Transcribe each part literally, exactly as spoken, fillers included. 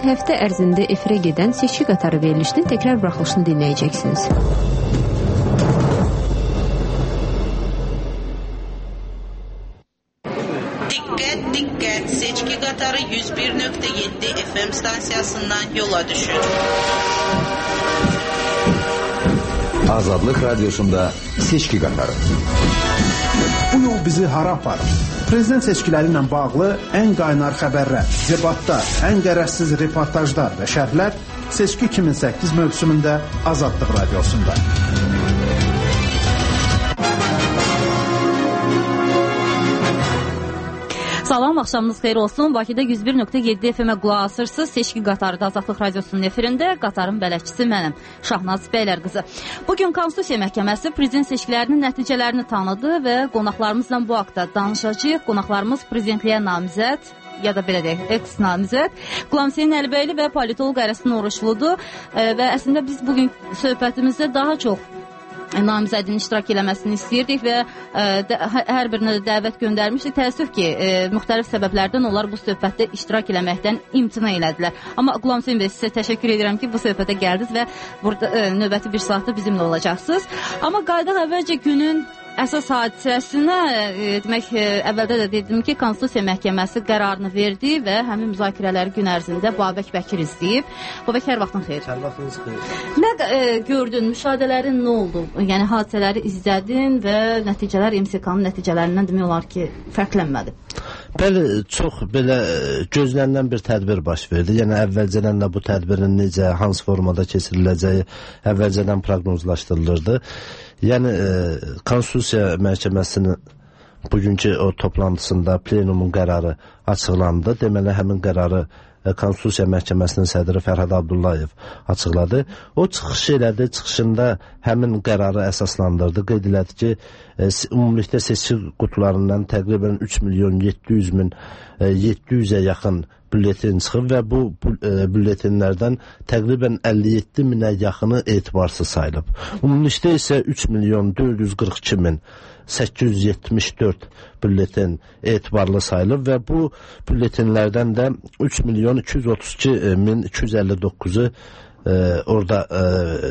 həftə ərzində efirə gedən seçki qatarı verilişinin təkrar buraxılışını dinləyəcəksiniz. Dikkat dikkat, seçki qatarı yüz bir nöqtə yeddi F M stansiyasından yola düşür. Azadlıq Radyosunda seçki qatarı. Bu yol bizi hara aparır? Prezident seçkiləri ilə bağlı ən qaynar xəbərlər, debatlar, ən qərəzsiz reportajlar və şərhlər Seçki iki min səkkiz mövsümündə Azadlıq Radiosunda. Salam, axşamınız xeyir olsun. Bakıda yüz bir nöqtə yeddi F M-ə qulaq asırsınız. Seçki qatarı da Azadlıq Radiosunun efirində. Qatarın bələdçisi mənəm, Şahnaz Bəylər qızı. Bugün Konstitusiya Məhkəməsi prezident seçkilərinin nəticələrini tanıdı və qonaqlarımızla bu haqda danışacağıq. Qonaqlarımız prezidentliyə namizəd, ya da belə deyək, eks-namizəd Qulam Hüseyn Əlibəyli və politoloq Ərəstin Oruçludur. E, və əslində biz bugün söhbətimizdə daha çox namizədin iştirak eləməsini istəyirdik və ə, də, hər birinə də dəvət göndərmişdik. Təəssüf ki, ə, müxtəlif səbəblərdən onlar bu söhbətdə iştirak eləməkdən imtina elədilər. Amma Qulam Hüseyn bəy, sizə təşəkkür edirəm ki, bu söhbətə gəldiniz və burada ə, növbəti bir saatda bizimlə olacaqsınız. Amma qaydaq əvvəlcə günün əsas hadisəsinə, e, demək, e, əvvəldə də dedim ki, Konstitusiya Məhkəməsi qərarını verdi və həmin müzakirələri gün ərzində Babək Bəkir izləyib. Babək, hər vaxtın xeyir. Hər vaxtınız xeyir. Nə e, gördün, müşahidələrin nə oldu? Yəni, hadisələri izlədin və nəticələr M S K-nın nəticələrindən demək olar ki, fərqlənmədi. Bəli, çox belə gözlənilən bir tədbir baş verdi. Yəni, əvvəlcədən də bu tədbirin necə, hansı formada keçiriləcəyi əvvəlcədən proqnozlaşdırılırdı. Yəni, e, Konstitusiya Məhkəməsinin bugünkü o toplantısında plenumun qərarı açıqlandı. Deməli, həmin qərarı e, Konstitusiya Məhkəməsinin sədri Fərhad Abdullayev açıqladı. O çıxış elədi, çıxışında həmin qərarı əsaslandırdı. Qeyd elədi ki, e, ümumilikdə seçki qutularından təqribən üç milyon yeddi yüz min yeddi yüzə yaxın bülletin çıxıb və bu bülletinlərdən təqribən əlli yeddi minə yaxını etibarsız sayılıb. Ümumilikdə isə üç milyon dörd yüz qırx iki min səkkiz yüz yetmiş dörd bülletin etibarlı sayılıb və bu bülletinlərdən də üç milyon iki yüz otuz iki min iki yüz əlli doqquzu e, orada e,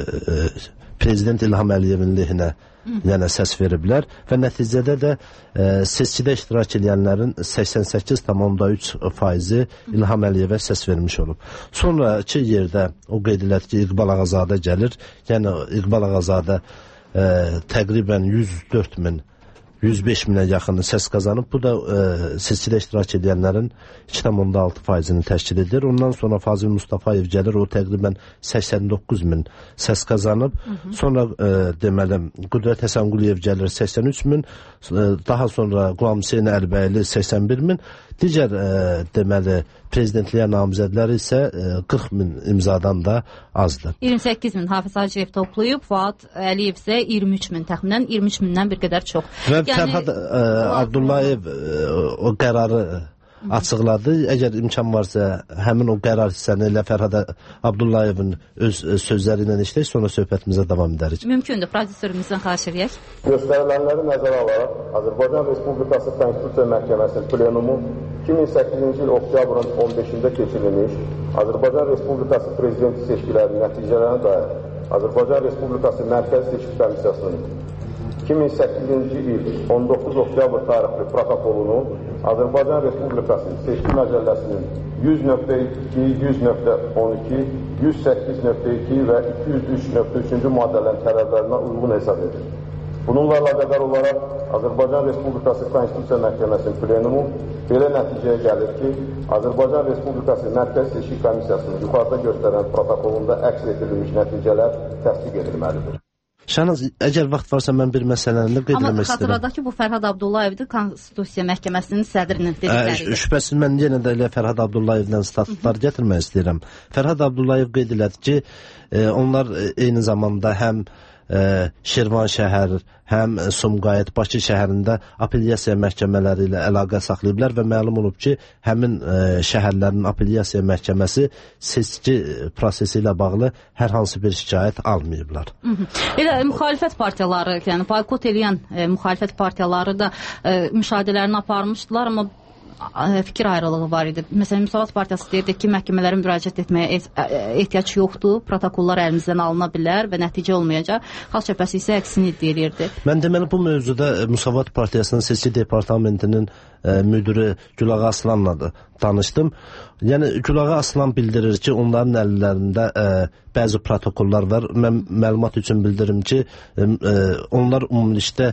e, Prezident İlham Əliyevin lehinə yəni səs veriblər və nəticədə də e, seçkidə iştirak edənlərin səksən səkkiz tam üç faizi İlham Əliyevə səs vermiş olub. Sonraki yerdə o qeyd elədi ki, İqbal Ağazadə gəlir. Yəni İqbal Ağazadə e, təqribən yüz dörd min yüz beş minə yaxını səs qazanıb. Bu da e, seçkidə iştirak edənlərin iki tam altı faizini təşkil edir. Ondan sonra Fazil Mustafayev gəlir, o təqribən səksən doqquz min səs qazanıb. Hı -hı. Sonra e, deməli Qüdrət Həsənquliyev gəlir səksən üç min, e, daha sonra Qulam Hüseyn Əlibəyli səksən bir min. Digər e, deməli prezidentliyə namizədləri isə e, qırx min imzadan da azdır. iyirmi səkkiz min Hafiz Hacıyev toplayıb, Fuad Əliyev isə iyirmi üç min, təxminən iyirmi üç mindən bir qədər çox. Və yəni, Fərhad e, Abdullayev e, o qərarı açıqladı. Əgər imkan varsa, həmin o qərar hissəni ilə Fərhad Abdullayevin öz sözləri ilə işləyək, sonra söhbətimizə davam edərik. Mümkündür, prodüserimizdən xahiş edək. Göstərilənləri nəzərə alaraq, Azərbaycan Respublikası Konstitusiya Məhkəməsinin plenumu iki min səkkizinci il oktyabrın on beşində keçirilmiş Azərbaycan Respublikası Prezidenti seçkilərinin nəticələrinə dair Azərbaycan Respublikası Mərkəzi Seçki Komissiyasının iki min səkkizinci il on doqquz oktyabr tarixli protokolunu Azərbaycan Respublikası Seçki Məcəlləsinin yüz nöqtə iki, yüz nöqtə on iki, yüz səkkiz nöqtə iki və iki yüz üç nöqtə üçüncü maddələrin tələblərinə uyğun hesab edir. Bununla əlaqədar olaraq Azərbaycan Respublikası Konstitusiya Məhkəməsinin plenumu belə nəticəyə gəlir ki, Azərbaycan Respublikası Mərkəzi Seçki Komissiyasının yuxarıda göstərən protokolunda əks etdirilmiş nəticələr təsdiq edilməlidir. Şahnaz, əgər vaxt varsa mən bir məsələni qeyd etmək istəyirəm. Amma xatırladaq ki, bu Fərhad Abdullayevdir, Konstitusiya Məhkəməsinin sədrinin dedikləridir. Şübhəsiz, mən yenə də elə Fərhad Abdullayevdən statutlar gətirmək istəyirəm. Fərhad Abdullayev qeyd elədi ki, e, onlar eyni zamanda həm e, Şirvan şəhər, həm Sumqayıt, Bakı şəhərində apellyasiya məhkəmələri ilə əlaqə saxlayıblar və məlum olub ki, həmin e, şəhərlərin apellyasiya məhkəməsi seçki prosesi ilə bağlı hər hansı bir şikayət almayıblar. Hı -hı. Elə müxalifət partiyaları, yəni boykot edən e, müxalifət partiyaları da e, müşahidələrini aparmışdılar, amma fikir ayrılığı var idi. Məsələn, Müsavat Partiyası deyirdi ki, məhkəmələrin müraciət etməyə ehtiyac yoxdur, protokollar əlimizdən alına bilər və nəticə olmayacaq. Xalq Cəbhəsi isə əksini deyirdi. Mən deməli bu mövzuda Müsavat Partiyasının seçki departamentinin ə, müdürü Gülağa Aslanla da danışdım. Yəni Gülağa Aslan bildirir ki, onların əllərində ə, bəzi protokollar var. Mən məlumat üçün bildirim ki, ə, onlar ümumilikdə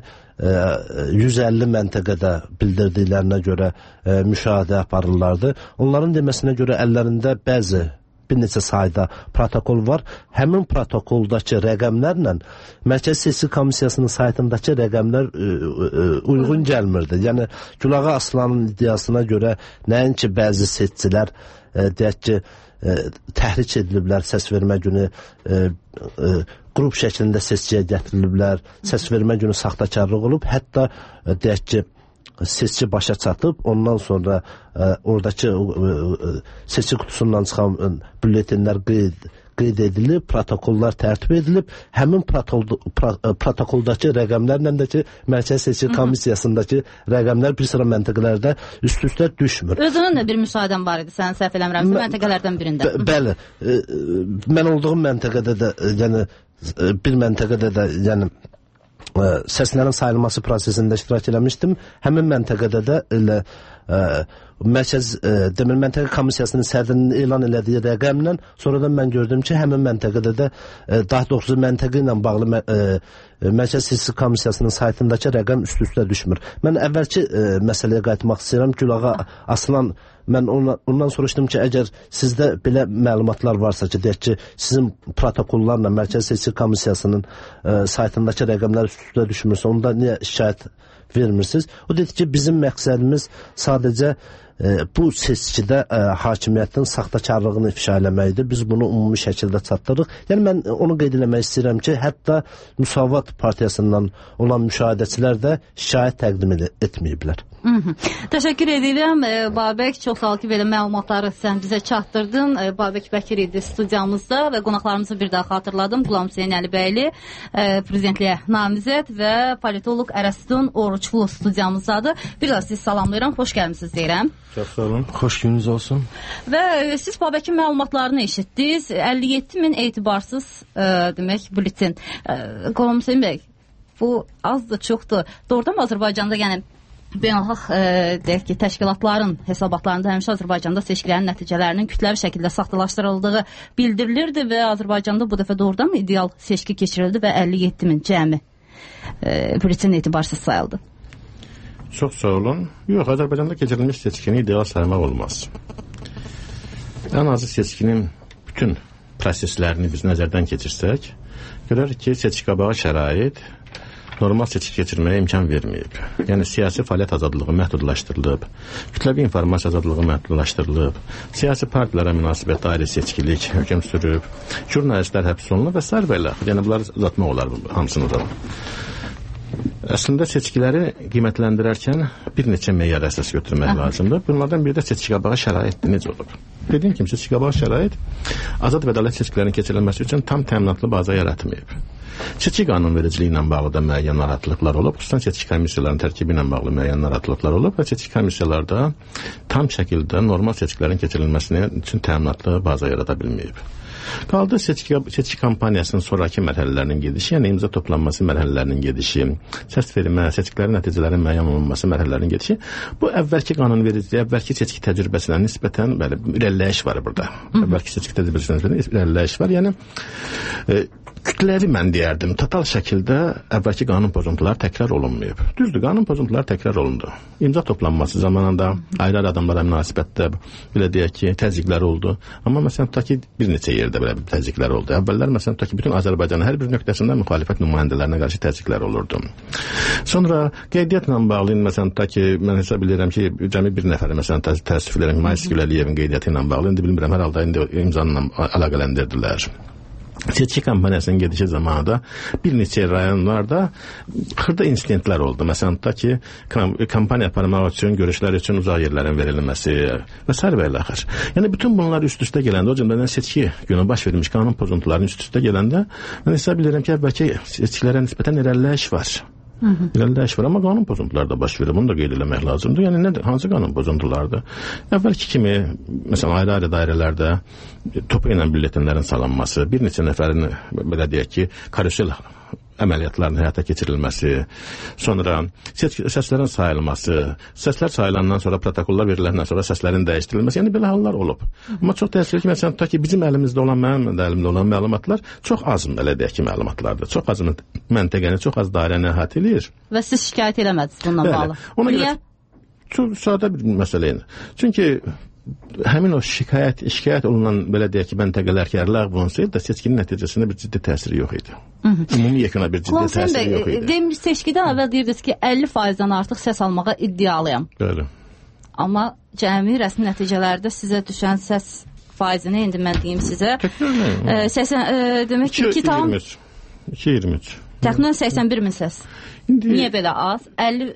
yüz əlli məntəqədə bildirdiklərinə görə ə, müşahidə aparırlardı. Onların deməsinə görə əllərində bəzi bir neçə sayda protokol var. Həmin protokoldakı rəqəmlərlə Mərkəzi Seçki Komissiyasının saytındakı rəqəmlər ə, ə, uyğun gəlmirdi. Yəni Gülağa Aslanın iddiasına görə nəinki bəzi seçicilər ə, deyək ki, ə, təhrik ediliblər səs vermə günü, ə, ə, qrup şəklində seçkiyə gətiriliblər, səs vermə günü saxtakarlıq olub, hətta ə, deyək ki, seçki başa çatıb, ondan sonra ə, oradakı ə, seçki qutusundan çıxan ə, bülletenlər qeyd, qeyd edilib, protokollar tərtib edilib, həmin protokol, pro, protokoldakı rəqəmlərlə də ki, Mərkəzi Seçki Komissiyasındakı rəqəmlər bir sıra məntəqələrdə üst-üstə düşmür. Özünün də bir müsahidən var idi, sənin səhv eləmirəmsə, məntəqələrdən birində. Bə, bəli, ə, mən olduğum məntəqədə də, yəni bir məntəqədə də, yəni ə, səslərin sayılması prosesində iştirak eləmişdim. Həmin məntəqədə də elə ə, Mərkəz ə, demir məntəqə komissiyasının sədrinin elan elədiyi rəqəmlə sonradan mən gördüm ki, həmin məntəqədə də ə, daha doğrusu məntəqə ilə bağlı ə, Mərkəz Seçki Komissiyasının saytındakı rəqəm üst-üstə düşmür. Mən əvvəlki ə, məsələyə qayıtmaq istəyirəm. Gülağa Aslan, mən ona, ondan soruşdum ki, əgər sizdə belə məlumatlar varsa ki, deyək ki, sizin protokollarla Mərkəzi Seçki Komissiyasının ə, saytındakı rəqəmlər üst-üstə düşmürsə, onda niyə şikayət vermirsiniz? O dedi ki, bizim məqsədimiz sadəcə e, bu seçkidə e, hakimiyyətin saxtakarlığını ifşa eləməkdir. Biz bunu ümumi şəkildə çatdırırıq. Yəni mən onu qeyd eləmək istəyirəm ki, hətta Müsavat Partiyasından olan müşahidəçilər də şikayət təqdim etməyiblər. Hı -hı. Təşəkkür edirəm e, Babək, çox sağ ol ki, belə məlumatları sən bizə çatdırdın. E, Babək Bəkir idi studiyamızda və qonaqlarımızı bir daha xatırladım. Qulam Hüseyn Əlibəyli, e, prezidentliyə namizəd və politoloq Ərəstun Oruçlu studiyamızdadır. Bir daha sizi salamlayıram, xoş gəlmisiniz deyirəm. Çox sağ olun, xoş gününüz olsun. Və e, siz Babəkin məlumatlarını eşitdiniz. əlli yeddi min etibarsız e, demək bülletin. E, Qulam Hüseyn bəy, bu azdır, çoxdur. Doğrudan Azərbaycanda yəni beynəlxalq e, deyək ki, təşkilatların hesabatlarında həmişə Azərbaycanda seçkilərin nəticələrinin kütləvi şəkildə saxtalaşdırıldığı bildirilirdi və Azərbaycanda bu dəfə doğrudan mı ideal seçki keçirildi və əlli yeddi min cəmi e, bülletin etibarsız sayıldı? Çox sağ olun. Yox, Azərbaycanda keçirilmiş seçkini ideal saymaq olmaz. Ən azı seçkinin bütün proseslərini biz nəzərdən keçirsək, görərik ki, seçki qabağı şərait normal seçki keçirməyə imkan verməyib. Yəni siyasi fəaliyyət azadlığı məhdudlaşdırılıb, kütləvi informasiya azadlığı məhdudlaşdırılıb, siyasi partilərə münasibətdə ayrı seçkilik hökm sürüb, jurnalistlər həbs olunub və s. və ilə. Yəni bunları uzatmaq olar, hamısını uzatmaq. Əslində seçkiləri qiymətləndirərkən bir neçə meyar əsas götürmək Aha. lazımdır. Bunlardan biri də seçki qabağı şəraitdir. Necə olub? Dediyim kimi, seçki qabağı şərait azad və ədalət seçkilərinin keçirilməsi üçün tam təminatlı baza yaratmayıb. Seçki qanunvericiliyi ilə bağlı da müəyyən narahatlıqlar olub, xüsusən seçki komissiyalarının tərkibi ilə bağlı müəyyən narahatlıqlar olub və seçki komissiyalarda tam şəkildə normal seçkilərin keçirilməsini üçün təminatlı baza yarada bilməyib. Qaldı seçki, seçki kampaniyasının sonraki mərhələlərinin gedişi, yəni imza toplanması mərhələlərinin gedişi, səs vermə, seçkilərin nəticələrinin müəyyən olunması mərhələlərinin gedişi. Bu əvvəlki qanunvericiliyə, əvvəlki seçki təcrübəsinə nisbətən bəli, irəliləyiş var burada. Əvvəlki seçki təcrübəsinə nisbətən irəliləyiş var. Yəni e, kütləvi mən deyərdim, total şəkildə əvvəlki qanun pozuntuları təkrar olunmayıb. Düzdür, qanun pozuntuları təkrar olundu. İmza toplanması zamanında ayrı-ayrı adamlara münasibətdə belə deyək ki, təzyiqlər oldu. Amma məsələn, ta ki bir neçə yerdə belə təzyiqlər oldu. Əvvəllər məsələn, ta ki bütün Azərbaycanın hər bir nöqtəsində müxalifət nümayəndələrinə qarşı təzyiqlər olurdu. Sonra qeydiyyatla bağlı, məsələn, ta ki mən hesab edirəm ki, cəmi bir nəfər məsələn, təəssüf edirəm, Mayıs Güləliyevin qeydiyyatı ilə bağlı, indi bilmirəm, hər halda indi imzanla əlaqələndirdilər. Seçki kampaniyasının gedişi zamanında bir neçə rayonlarda xırda insidentlər oldu. Məsələn, ta ki, kampaniya aparmaq üçün, görüşlər üçün uzaq yerlərin verilməsi və s. və ilə axır. Yəni, bütün bunlar üst-üstə gələndə, o cümlədən seçki günü baş verilmiş qanun pozuntularının üst-üstə gələndə, mən hesab edirəm ki, əvvəlki seçkilərə nisbətən irəliləyiş var. İrəli dəyiş var, amma qanun pozuntuları da baş verir. Bunu da qeyd eləmək lazımdır. Yəni nədir? Hansı qanun pozuntulardır? Əvvəlki kimi, məsələn, ayrı-ayrı dairələrdə topu ilə bülletenlərin salınması, bir neçə nəfərin, belə deyək ki, karusel əməliyyatların həyata keçirilməsi, sonra səslərin sayılması, səslər sayılandan sonra, protokollar veriləndən sonra səslərin dəyişdirilməsi, yəni belə hallar olub. Amma çox təəssüf ki, məsələn, ta ki, bizim əlimizdə olan, mənim əlimdə olan məlumatlar çox az, belə deyək ki, məlumatlardır. Çox az məntəqəni, çox az dairəni əhatə edir. Və siz şikayət eləmədiniz bununla bağlı. Ona görə çox sadə bir məsələ ilə. Çünki həmin o şikayət, şikayət olunan, belə deyək ki, məntəqələr ki, ləğv olunsaydı da seçkinin nəticəsində bir ciddi təsiri yox idi. Ümumi yekuna bir ciddi təsiri yox idi. Demir, seçkidən əvvəl deyirdiniz ki, əlli faizdən artıq səs almağa iddialıyam. Bəli. Amma cəmi rəsmi nəticələrdə sizə düşən səs faizini indi mən deyim sizə. Səsən, demək ki, iki tam... iki iyirmi üç. Təxminən səksən bir min səs. Niyə belə az? əlli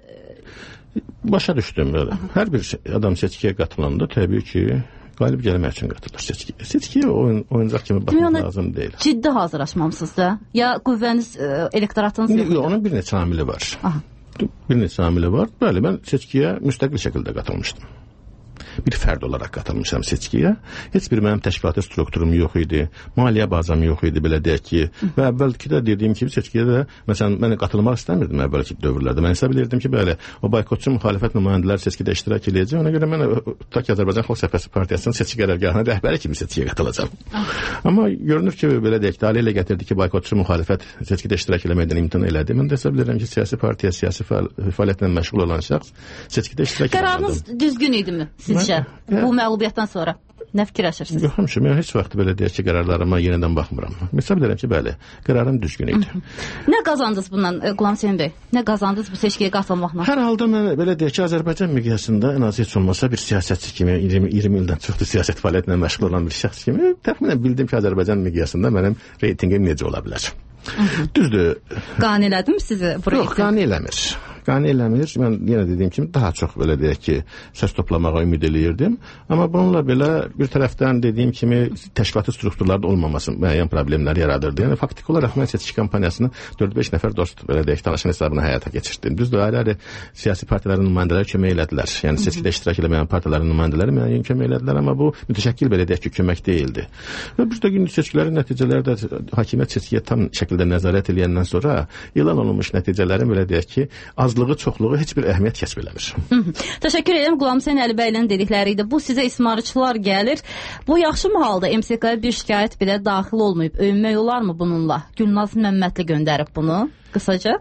Başa düşdüm belə. Hər bir adam seçkiyə qatılanda təbii ki, qalib gəlmək üçün qatılır seçkiyə. Seçkiyə oyun, oyuncaq kimi baxmaq lazım deyil. Ciddi hazırlaşmamısınız da? Ya qüvvəniz, elektoratınız yoxdur? Yox, onun bir neçə amili var. Aha. Bir neçə amili var. Bəli, mən seçkiyə müstəqil şəkildə qatılmışdım. Bir fərd olaraq qatılmışam seçkiyə. Heç bir mənim təşkilati strukturum yox idi, maliyyə bazam yox idi, belə deyək ki. Və əvvəlki də dediyim kimi seçkiyə də, məsələn, mən qatılmaq istəmirdim əvvəlki dövrlərdə. Mən hesab edirdim ki, bəli, o boykotçu müxalifət nümayəndələri seçkidə iştirak edəcək. Ona görə mən ta ki, Azərbaycan Xalq Cəbhəsi Partiyasının seçki qərargahının rəhbəri kimi seçkiyə qatılacağam. Amma görünür ki, belə deyək, ali ilə gətirdi ki, boykotçu müxalifət seçkidə iştirak eləməkdən imtina elədi. Mən də hesab edirəm ki, siyasi partiya, siyasi fəaliyyətlə məşğul olan şəxs seçkidə iştirak etməlidir. Qərarınız düzgün idimi sizcə? Bu məlubiyyətdən sonra nə fikirləşirsiniz? Yox, həmişə, mən heç vaxt belə deyək ki, qərarlarıma yenidən baxmıram. Hesab edirəm ki, bəli, qərarım düzgün idi. Nə qazandınız bundan, Qulam Hüseyn bəy? Nə qazandınız bu seçkiyə qatılmaqla? Hər halda mən belə deyək ki, Azərbaycan miqyasında ən az heç olmasa bir siyasətçi kimi, iyirmi, iyirmi ildən çoxdur siyasət fəaliyyətinə məşğul olan bir şəxs kimi, təxminən bildim ki, Azərbaycan miqyasında mənim reytingim necə ola bilər. Düzdür. Qane elədim sizi bu reyting? Yox, qane eləmir. Qane eləmir. Mən yenə dediyim kimi daha çox belə deyək ki, səs toplamağa ümid eləyirdim. Amma bununla belə bir tərəfdən dediyim kimi təşkilati strukturlarda olmaması müəyyən problemlər yaradırdı. Yəni faktiki olaraq mən seçki kampaniyasını dörd-beş nəfər dost belə deyək tanışın hesabına həyata keçirdim. Düzdür, ayrı-ayrı siyasi partilərin nümayəndələri kömək elədilər. Yəni seçkidə iştirak etməyən partilərin nümayəndələri müəyyən kömək elədilər, amma bu mütəşəkkil belə deyək ki, kömək deyildi. Və bir də gün seçkilərin nəticələri də hakimiyyət seçkiyə tam şəkildə nəzarət edəndən sonra elan olunmuş nəticələrin belə deyək ki, azlığı, çoxluğu heç bir əhəmiyyət kəsb eləmir. Təşəkkür edirəm. Qulam Hüseyn Əlibəylərin dedikləri idi. Bu sizə ismarıçılar gəlir. Bu yaxşı mı halda M S K-ya bir şikayət belə daxil olmayıb? Öyünmək olar mı bununla? Gülnaz Məmmədli göndərib bunu qısaca.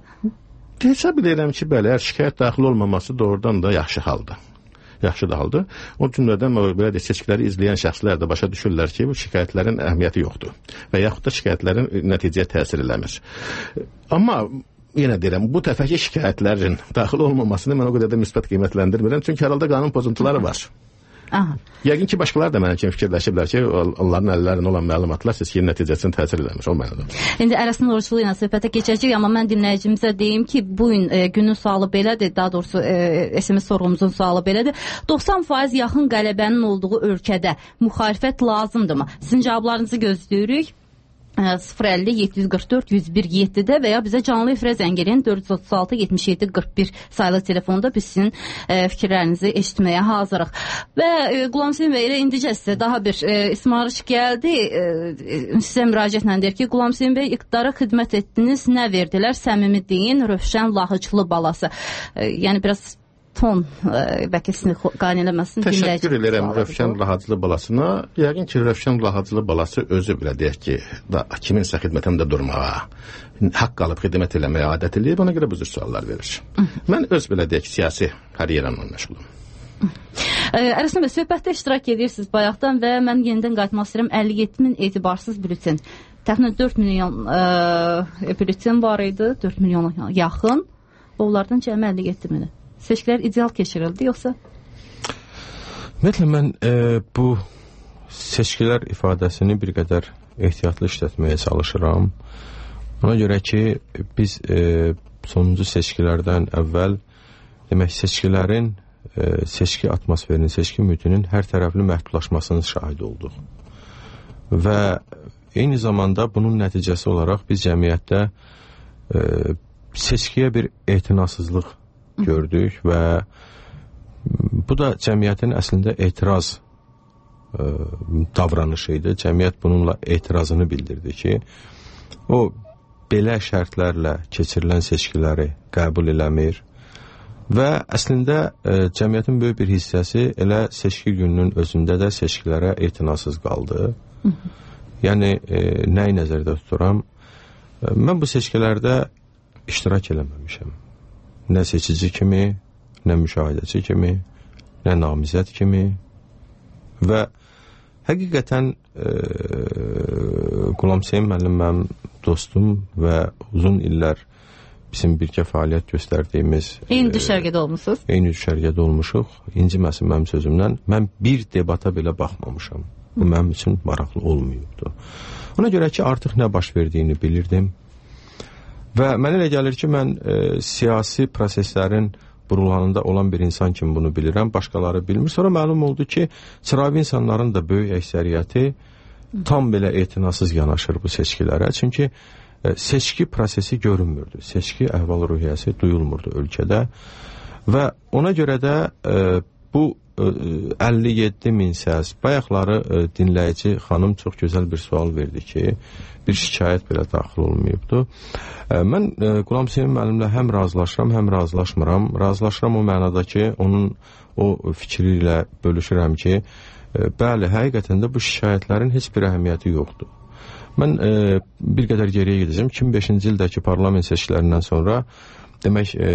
Hesab edirəm ki, bəli, hər şikayət daxil olmaması doğrudan da yaxşı haldır. Yaxşı da haldır. O cümlədən belə də seçkiləri izləyən şəxslər də başa düşürlər ki, bu şikayətlərin əhəmiyyəti yoxdur və yaxud da şikayətlərin nəticəyə təsir eləmir. Amma yenə deyirəm, bu təfəki şikayətlərin daxil olmamasını mən o qədər də müsbət qiymətləndirmirəm, çünki hər halda qanun pozuntuları var. Aha. Yəqin ki, başqalar da mənim kimi fikirləşiblər ki, onların əllərində olan məlumatlar seçkinin nəticəsini təsir eləmir. O mənada. İndi Ərəsmin oruçluğu ilə söhbətə keçəcək, amma mən dinləyicimizə deyim ki, bu gün e, günün sualı belədir, daha doğrusu e, S M S sorğumuzun sualı belədir. doxsan faiz yaxın qələbənin olduğu ölkədə müxalifət lazımdırmı? Sizin cavablarınızı gözləyirik. sıfır əlli yeddi yüz qırx dörd yüz bir yeddidə və ya bizə canlı efirə zəng edin dörd yüz otuz altı yetmiş yeddi qırx bir sayılı telefonda biz sizin e, fikirlərinizi eşitməyə hazırıq. Və e, Qulam Hüseyn bəy elə indicə sizə daha bir e, ismarış gəldi. E, sizə müraciətlə deyir ki, Qulam Hüseyn bəy iqtidara xidmət etdiniz, nə verdilər? Səmimi deyin, Rövşən Lahıclı balası. E, yəni biraz ton bəlkə sizin qane eləməsin. Təşəkkür edirəm Rövşən Lahıclı balasına. Yəqin ki, Rövşən Lahıclı balası özü belə deyək ki, da kiminsə xidmətində durmağa, haqq alıb xidmət eləməyə adət eləyib, ona görə bu cür suallar verir. Mən öz belə deyək siyasi karyeramla məşğulum. Ərəsmin bəy, söhbətdə iştirak edirsiniz bayaqdan və mən yenidən qayıtmaq istəyirəm. əlli yeddi min etibarsız bülten. Təxminən dörd milyon e, bülten var idi, dörd milyona yaxın. Onlardan cəmi əlli yeddi mini. Seçkilər ideal keçirildi, yoxsa? Ümumiyyətlə, mən e, bu seçkilər ifadəsini bir qədər ehtiyatlı işlətməyə çalışıram. Ona görə ki, biz e, sonuncu seçkilərdən əvvəl demək, seçkilərin, e, seçki atmosferinin, seçki mühitinin hər tərəfli məhdudlaşmasının şahid olduq. Və eyni zamanda bunun nəticəsi olaraq biz cəmiyyətdə e, seçkiyə bir etinasızlıq gördük və bu da cəmiyyətin əslində etiraz ə, davranışı idi. Cəmiyyət bununla etirazını bildirdi ki, o belə şərtlərlə keçirilən seçkiləri qəbul eləmir və əslində ə, cəmiyyətin böyük bir hissəsi elə seçki gününün özündə də seçkilərə etinasız qaldı. Hı -hı. Yəni, ə, nəyi nəzərdə tuturam? Ə, mən bu seçkilərdə iştirak eləməmişəm. Nə seçici kimi, nə müşahidəçi kimi, nə namizəd kimi və həqiqətən e, Qulam Hüseyn müəllim mənim dostum və uzun illər bizim birgə fəaliyyət göstərdiyimiz eyni düşərgədə olmuşsunuz. Eyni düşərgədə olmuşuq. İnciməsin mənim sözümdən. Mən bir debata belə baxmamışam. Bu mənim üçün maraqlı olmayıbdı. Ona görə ki, artıq nə baş verdiyini bilirdim. Və mənə elə gəlir ki, mən e, siyasi proseslərin burulanında olan bir insan kimi bunu bilirəm, başqaları bilmir. Sonra məlum oldu ki, sıravi insanların da böyük əksəriyyəti tam belə etinasız yanaşır bu seçkilərə. Çünki e, seçki prosesi görünmürdü. Seçki əhval-ruhiyyəsi duyulmurdu ölkədə. Və ona görə də e, bu e, əlli yeddi min səs, bayaqları e, dinləyici xanım çox gözəl bir sual verdi ki, bir şikayət belə daxil olmayıbdı. Mən Qulam Hüseyn müəllimlə həm razılaşıram, həm razılaşmıram. Razılaşıram o mənada ki, onun o fikri ilə bölüşürəm ki, bəli, həqiqətən də bu şikayətlərin heç bir əhəmiyyəti yoxdur. Mən e, bir qədər geriyə gedəcəm. iki min beşinci ildəki parlament seçkilərindən sonra demək, e,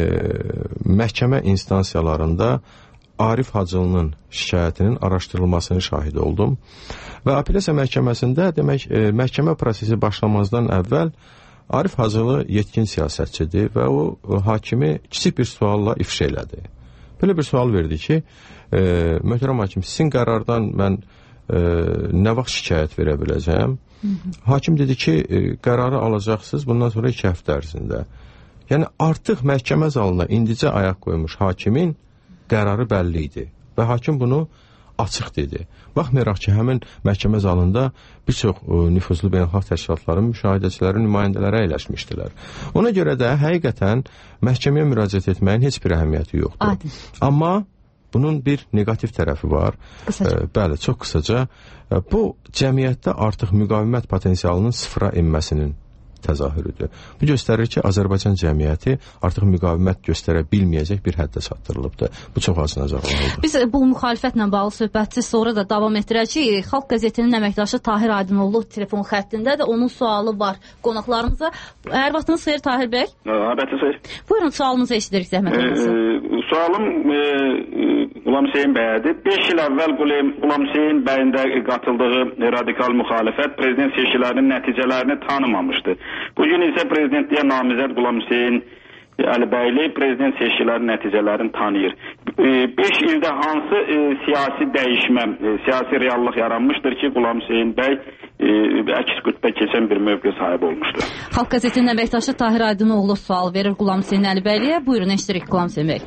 məhkəmə instansiyalarında Arif Hacılının şikayətinin araşdırılmasını şahid oldum. Və apellyasiya məhkəməsində demək, e, məhkəmə prosesi başlamazdan əvvəl Arif Hacılı yetkin siyasətçidir və o, o hakimi kiçik bir sualla ifşa elədi. Belə bir sual verdi ki, e, möhtərəm hakim, sizin qərardan mən e, nə vaxt şikayət verə biləcəyəm? Hı -hı. Hakim dedi ki, e, qərarı alacaqsınız bundan sonra iki həftə ərzində. Yəni artıq məhkəmə zalına indicə ayaq qoymuş hakimin qərarı bəlli idi və hakim bunu açıq dedi. Baxmayaraq ki, həmin məhkəmə zalında bir çox nüfuzlu beynəlxalq təşkilatların müşahidəçiləri, nümayəndələri əyləşmişdilər. Ona görə də həqiqətən məhkəməyə müraciət etməyin heç bir əhəmiyyəti yoxdur. Adil. Amma bunun bir negativ tərəfi var. Qısaca. E, bəli, çox qısaca. E, bu cəmiyyətdə artıq müqavimət potensialının sıfıra enməsinin təzahürüdür. Bu göstərir ki, Azərbaycan cəmiyyəti artıq müqavimət göstərə bilməyəcək bir həddə çatdırılıbdır. Bu çox az nəzərə alınır. Biz bu müxalifətlə bağlı söhbəti sonra da davam etdirəcəyik. Xalq qəzetinin əməkdaşı Tahir Aydınoğlu telefon xəttindədir. Onun sualı var qonaqlarımıza. Hər vaxtınız xeyir Tahir bəy? Əlbəttə xeyir. Buyurun, sualınızı eşidirik, zəhmət olmasın. E, sualım e, Qulam Hüseyn bəyədir. beş il əvvəl Qulam Hüseyn bəyin də qatıldığı radikal müxalifət prezident seçkilərinin nəticələrini tanımamışdı. Bugün isə prezidentliyə namizəd Qulam Hüseyn Əlibəyli prezident seçkilərinin nəticələrini tanıyır. beş ildə hansı e, siyasi dəyişmə, e, siyasi reallıq yaranmışdır ki, Qulam Hüseyn bəy e, əks qütbə keçən bir mövqe sahibi olmuşdur? Xalq qəzetinin əməkdaşı Tahir Aydınoğlu sual verir Qulam Hüseyn Əlibəyliyə. Buyurun, eşidirik Qulam Hüseyn bəy.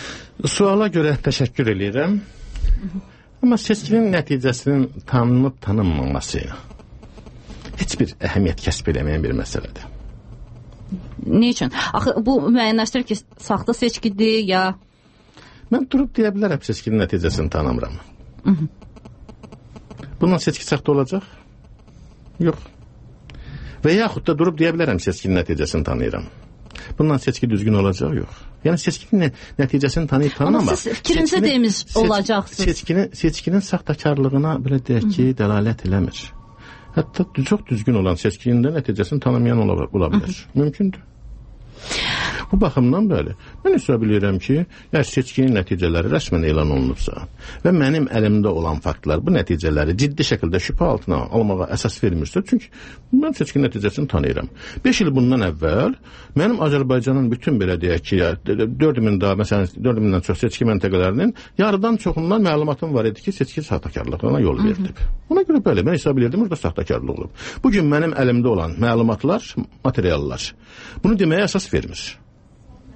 Suala görə təşəkkür edirəm. Amma seçkinin nəticəsinin tanınıb tanınmaması heç bir əhəmiyyət kəsb eləməyən bir məsələdir. Ne üçün? Axı bu müəyyənləşdirir ki, saxta seçkidir ya... Mən durub deyə bilərəm seçkinin nəticəsini tanımıram. Hı -hı. Bundan seçki saxta olacaq? Yox. Və yaxud da durub deyə bilərəm seçkinin nəticəsini tanıyıram. Bundan seçki düzgün olacaq? Yox. Yəni seçkinin nəticəsini tanıyıb tanımamaq. Amma siz fikrinizə deyimiz olacaqsınız. Seçkinin, seçkinin saxtakarlığına belə deyək ki, dəlالət eləmir. Hətta çox düzgün olan seçkinin də nəticəsini tanımayan ola, ola bilər. Hı -hı. Mümkündür. Bu baxımdan böyle. Mən hesab edirəm ki, əgər seçkinin nəticələri rəsmən elan olunubsa və mənim əlimdə olan faktlar bu nəticələri ciddi şəkildə şübhə altına almağa əsas vermirsə, çünki mən seçkinin nəticəsini tanıyıram. beş il bundan əvvəl mənim Azərbaycanın bütün belə deyək ki, dörd min daha, məsələn, dörd mindən çox seçki məntəqələrinin yarıdan çoxundan məlumatım var idi ki, seçki saxtakarlığına yol verdi. Ona görə belə, mən hesab edirdim, orada saxtakarlıq olub. Bugün mənim əlimdə olan məlumatlar, materiallar bunu deməyə əsas vermir.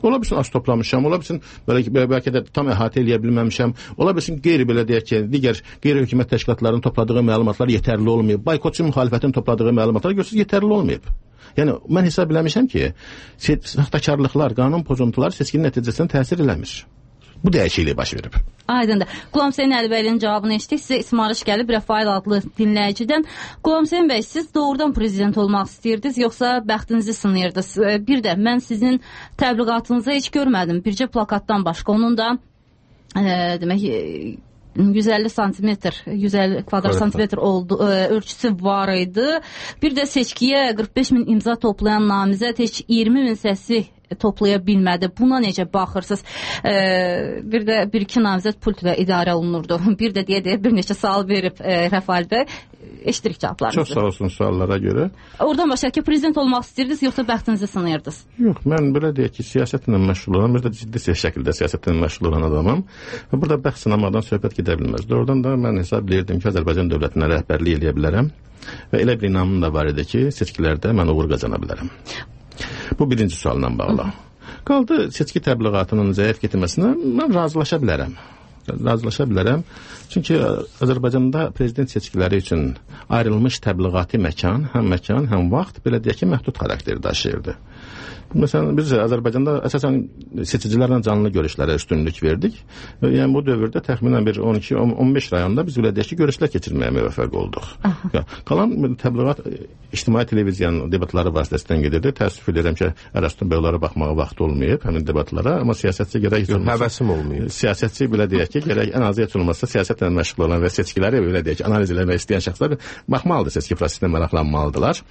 Ola bilsin az toplamışam, ola bilsin bəlkə, bəlkə də tam əhatə eləyə bilməmişəm, ola bilsin qeyri belə deyək ki, digər qeyri-hökumət təşkilatlarının topladığı məlumatlar yetərli olmayıb, boykotçu müxalifətin topladığı məlumatlar görürsünüz yetərli olmayıb. Yəni, mən hesab eləmişəm ki, saxtakarlıqlar, qanun pozuntuları seçkinin nəticəsində təsir eləmir. Bu dəyişiklik baş verib. Aydındır. Qulam Hüseyn Əlibəyli'nin cavabını eşitdik. Sizə ismarış gəlib Rəfail adlı dinləyicidən. Qulam Hüseyn bəy, siz doğrudan prezident olmaq istəyirdiniz, yoxsa bəxtinizi sınıyırdınız? Bir də mən sizin təbliğatınızı heç görmədim. Bircə plakatdan başqa. Onun da e, demək yüz əlli santimetr, yüz əlli kvadrat santimetr oldu, e, ölçüsü var idi. Bir də seçkiyə qırx beş min imza toplayan namizəd heç iyirmi min səsi toplaya bilmədi. Buna necə baxırsınız? Ee, bir də bir-iki namizəd pult ilə idarə olunurdu. Bir də deyə-deyə bir neçə sual verib e, Rəfail bəy. Eşidirik cavablarınızı. Çox sağ olsun suallara görə. Oradan başqa ki, prezident olmaq istəyirdiniz, yoxsa bəxtinizi sınıyırdınız? Yox, mən belə deyək ki, siyasətlə məşğul olan, bir də ciddi şəkildə siyasətlə məşğul olan adamım. Burada bəxt sınamadan söhbət gedə bilməz. Doğrudan da mən hesab edirdim ki, Azərbaycan dövlətinə rəhbərlik eləyə bilərəm və elə bir inamım da var idi ki, seçkilərdə mən uğur qazana bilərəm. Bu birinci sualla bağlı. Qaldı seçki təbliğatının zəif getməsinə mən razılaşa bilərəm. Razılaşa bilərəm. Çünki Azərbaycanda prezident seçkiləri üçün ayrılmış təbliğati məkan, həm məkan, həm vaxt belə deyək ki, məhdud xarakteri daşıyırdı. Məsələn, biz Azərbaycanda əsasən seçicilərlə canlı görüşlərə üstünlük verdik. Yəni bu dövrdə təxminən bir on iki on beş rayonda biz belə deyək ki, görüşlər keçirməyə müvəffəq olduq. Ya, qalan təbliğat ictimai televiziyanın debatları vasitəsindən gedirdi. Təəssüf edirəm ki, Ərəstun bəy onlara baxmağa vaxt olmayıb həmin debatlara, amma siyasətçi gərək heç olmasa həvəsim olmayıb. Siyasətçi belə deyək ki, gərək ən azı heç olmasa siyasətlə məşğul olan və seçkiləri belə deyək ki, analiz etmək istəyən şəxslər baxmalıdır, seçki prosesinə maraqlanmalıdırlar.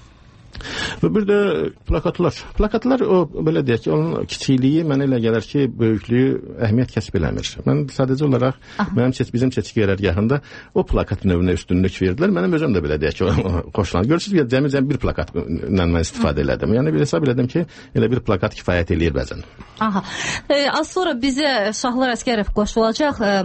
Və bir də plakatlar. Plakatlar o belə deyək ki, onun kiçikliyi mənə elə gəlir ki, böyüklüyü əhəmiyyət kəsb eləmir. Mən sadəcə olaraq mənim seç bizim seçki qərargahında o plakat növünə üstünlük verdilər. Mənim özüm də belə deyək ki, xoşlanır. Görürsüz, cəmi cəmi bir plakatla mən istifadə elədim. Yəni bir hesab elədim ki, elə bir plakat kifayət eləyir bəzən. Aha. E, az sonra bizə Şahlar Əskərov qoşulacaq. E,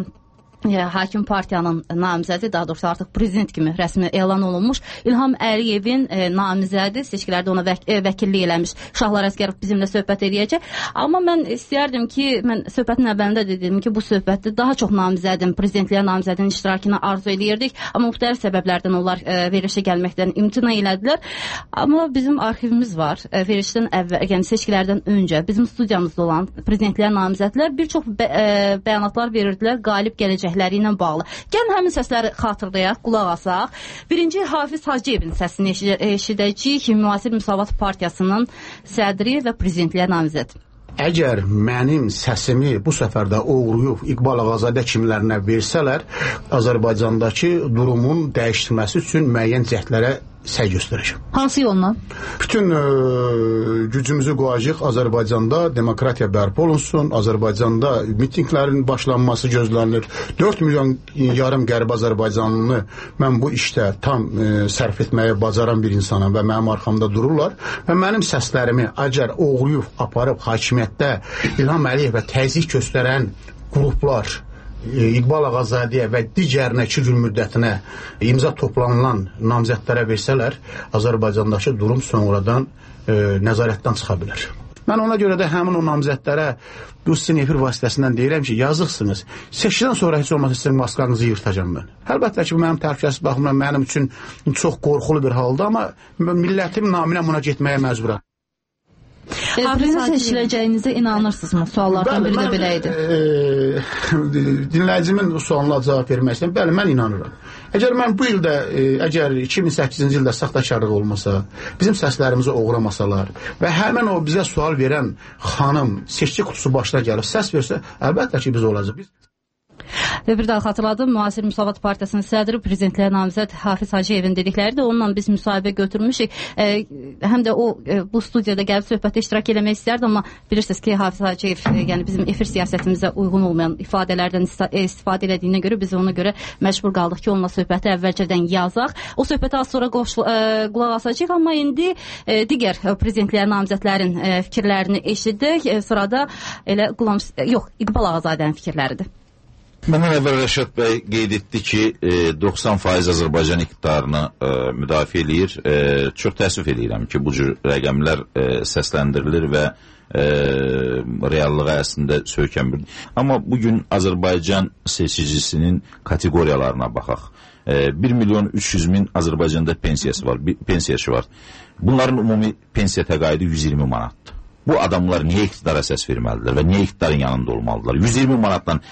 Hakim partiyanın namizədi, daha doğrusu artıq prezident kimi rəsmi elan olunmuş İlham Əliyevin e, namizədi seçkilərdə ona vək e, vəkillik eləmiş Şahlar Əskərov bizimlə söhbət edəcək. Amma mən istəyərdim ki, mən söhbətin əvvəlində dedim ki, bu söhbətdə daha çox namizədin, prezidentliyə namizədin iştirakını arzu edirdik. Amma müxtəlif səbəblərdən onlar e, verilişə gəlməkdən imtina elədilər. Amma bizim arxivimiz var. E, verilişdən əvvəl, yəni seçkilərdən öncə bizim studiyamızda olan prezidentliyə namizədlər bir çox bə e, bəyanatlar verirdilər qalib gələcək ilə bağlı. Gəlin həmin səsləri xatırlayaq, qulaq asaq. Birinci Hafiz Hacıyevin səsini eşidəcəyik, Müasir Müsavat Partiyasının sədri və prezidentliyə namizəd. Əgər mənim səsimi bu səfərdə oğruyub İqbal Ağazadə kimlərinə versələr, Azərbaycandakı durumun dəyişdirməsi üçün müəyyən cəhdlərə səy göstərəcəm. Hansı yolla? Bütün ə, gücümüzü qoyacaq Azərbaycanda demokratiya bərpa olunsun, Azərbaycanda mitinglərin başlanması gözlənilir. dörd milyon yarım qərb Azərbaycanlını mən bu işdə tam ə, sərf etməyə bacaran bir insanam və mənim arxamda dururlar və mənim səslərimi əgər oğruyub aparıb hakimiyyətdə İlham Əliyevə təzyiq göstərən qruplar İqbal Ağazadiyə və digərinə iki gün müddətinə imza toplanılan namizədlərə versələr, Azərbaycandakı durum sonradan e, nəzarətdən çıxa bilər. Mən ona görə də həmin o namizədlərə bu sizin efir vasitəsindən deyirəm ki, yazıqsınız. Seçkidən sonra heç olmasa sizin maskanızı yırtacam mən. Əlbəttə ki, bu mənim təhlükəsiz baxımdan mənim üçün çox qorxulu bir haldır, amma millətim naminə buna getməyə məcburam. Prezident seçiləcəyinizə inanırsınızmı? Suallardan biri də belə idi. E, dinləyicimin sualına cavab vermək istəyirəm. Bəli, mən inanıram. Əgər mən bu ildə, e, əgər iki min səkkizinci ildə saxtakarlıq olmasa, bizim səslərimizi oğramasalar və həmin o bizə sual verən xanım seçki qutusu başına gəlib səs versə, əlbəttə ki, biz olacaq. Biz Və bir daha xatırladım, Müasir Müsavat Partiyasının sədri, prezidentliyə namizəd Hafiz Hacıyevin dedikləri də onunla biz müsahibə götürmüşük. E, həm də o e, bu studiyada gəlib söhbətdə iştirak eləmək istərdi, amma bilirsiniz ki, Hafiz Hacıyev e, yəni bizim efir siyasətimizə uyğun olmayan ifadələrdən istifadə elədiyinə görə biz ona görə məcbur qaldıq ki, onunla söhbəti əvvəlcədən yazaq. O söhbətə az sonra qoş, e, qulaq asacağıq, amma indi e, digər prezidentliyə namizədlərin e, fikirlərini eşidək. E, sırada elə Qulam, yox, İqbal Ağazadənin fikirləridir. Məndən əvvəl Rəşad bəy qeyd etdi ki, doxsan faiz Azərbaycan iqtidarını e, müdafiə eləyir. E, çox təəssüf edirəm ki, bu cür rəqəmlər e, səsləndirilir və e, reallığa əslində söykənmir. Amma bugün Azərbaycan seçicisinin kateqoriyalarına baxaq. E, bir milyon üç yüz min Azərbaycanda pensiyası var, pensiyaşı var. Bunların ümumi pensiya təqaüdü yüz iyirmi manatdır. Bu adamlar niyə iqtidara səs verməlidirlər və niyə iqtidarın yanında olmalıdırlar? yüz iyirmi manatdan